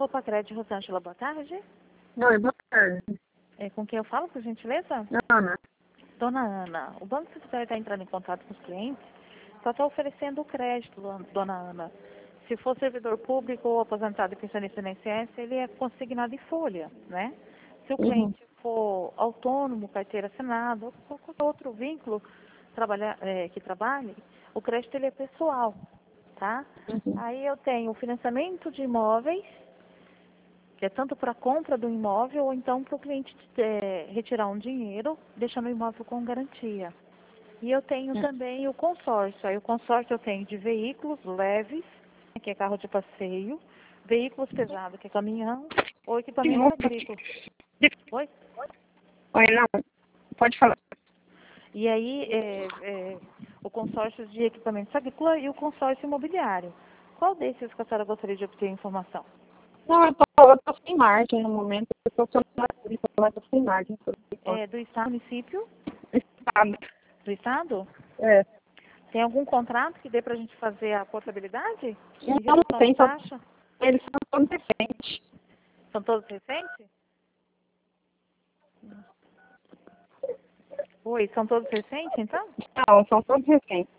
Copa Crédito Rosângela, boa tarde. Oi, boa tarde. Com quem eu falo, por gentileza? Ana. Dona Ana, o Banco Santander está entrando em contato com os clientes, só está oferecendo o crédito, Dona Ana. Se for servidor público ou aposentado e pensionista no INSS, ele é consignado em folha, né? Se o cliente for autônomo, carteira assinada ou qualquer outro vínculo que trabalhe, o crédito ele é pessoal, tá? Aí eu tenho o financiamento de imóveis, que é tanto para a compra do imóvel ou então para o cliente retirar um dinheiro, deixando o imóvel com garantia. E eu tenho também o consórcio. Aí o consórcio eu tenho de veículos leves, que é carro de passeio, veículos pesados, que é caminhão, ou equipamento agrícola. Oi? Oi, não. Pode falar. E aí o consórcio de equipamentos agrícola e o consórcio imobiliário. Qual desses que a senhora gostaria de obter informação? Não, eu tô sem margem no momento. Eu tô funcionário, mas tô sem margem. Do estado, município? Estado. Do estado? É. Tem algum contrato que dê para a gente fazer a portabilidade? Não tem, Taxa? eles são todos recentes. São todos recentes? Oi, são todos recentes, então? Não, são todos recentes.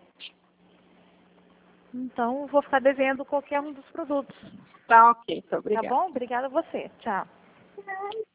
Então, eu vou ficar devendo qualquer um dos produtos. Tá ok, Tá obrigada. bom? Obrigada a você. Tchau.